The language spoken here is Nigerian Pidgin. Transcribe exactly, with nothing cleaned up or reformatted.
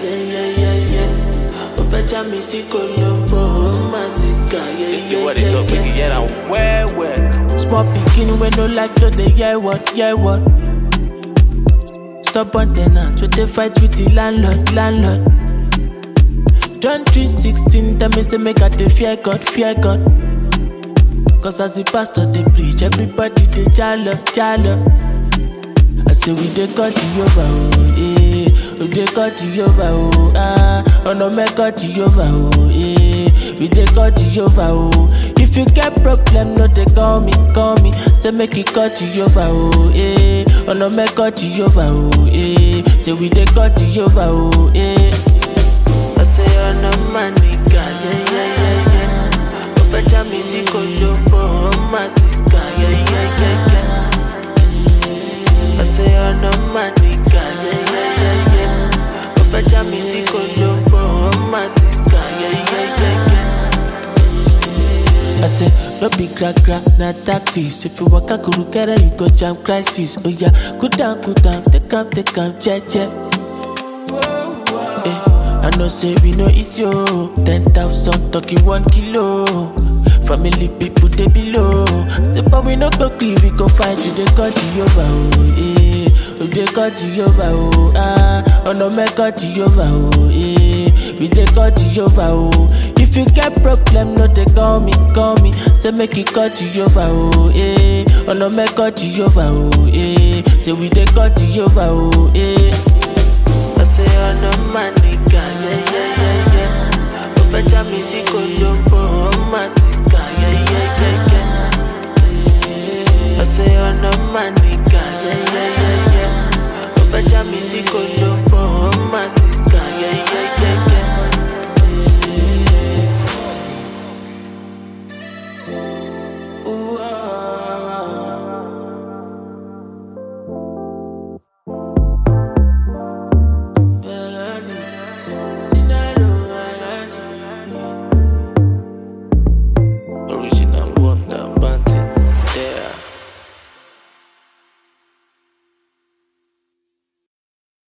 yeah, yeah, yeah, yeah. Opecha mi si colombo, masika, yeah, yeah, You what it yeah, up, yeah. nigga, yeah, I'm well, well. Small pikin we no like to dey hear what, hear what. Stubborn tenant, we dey fight with the landlord, landlord. John three sixteen, tell me say make I dey fear God, fear God. Cause as the pastor dey preach, everybody dey jalo, jalo. I say we dey cut Jehovah, oh, eh. We dey cut Jehovah, oh, ah. Oh no, me cut Jehovah, oh, eh. We dey cut Jehovah, oh. If you get problem, no dey call me, call me. Say make you cut Jehovah, oh, eh. Oh no, me cut Jehovah, oh, eh. Say we dey cut Jehovah, oh, eh. I say oh no, my nigga, yeah, yeah, yeah, yeah. Opecha mi si colombo, masika, yeah, yeah, yeah, yeah. I say oh no, my nigga, yeah, yeah, yeah, yeah. Opecha mi si colombo, masika, yeah, yeah, yeah, yeah. I say no be crack crack, na tactics. If you walk a guru kere, you go jam crisis. Oh yeah, cool down, cool down, take am, take am, che che. I know say we no easy, oh. Ten thousand talking one kilo. Family people they below. Step up we no go clean, we go fight you they cut Jehovah, oh eh. We they cut Jehovah, oh ah. Oh no me cut Jehovah, oh eh. We they cut Jehovah, oh. If you get problem, no they call me, call me. Say make you cut Jehovah, oh eh. Oh no me cut Jehovah, oh eh. Say we they cut Jehovah, oh eh. I say oh no my nigga, yeah, yeah, yeah, yeah. Opecha mi si colombo, masika, yeah, yeah, yeah, yeah. I say oh no my nigga, yeah, yeah, yeah, yeah. Opecha mi si colombo, masika, yeah, yeah.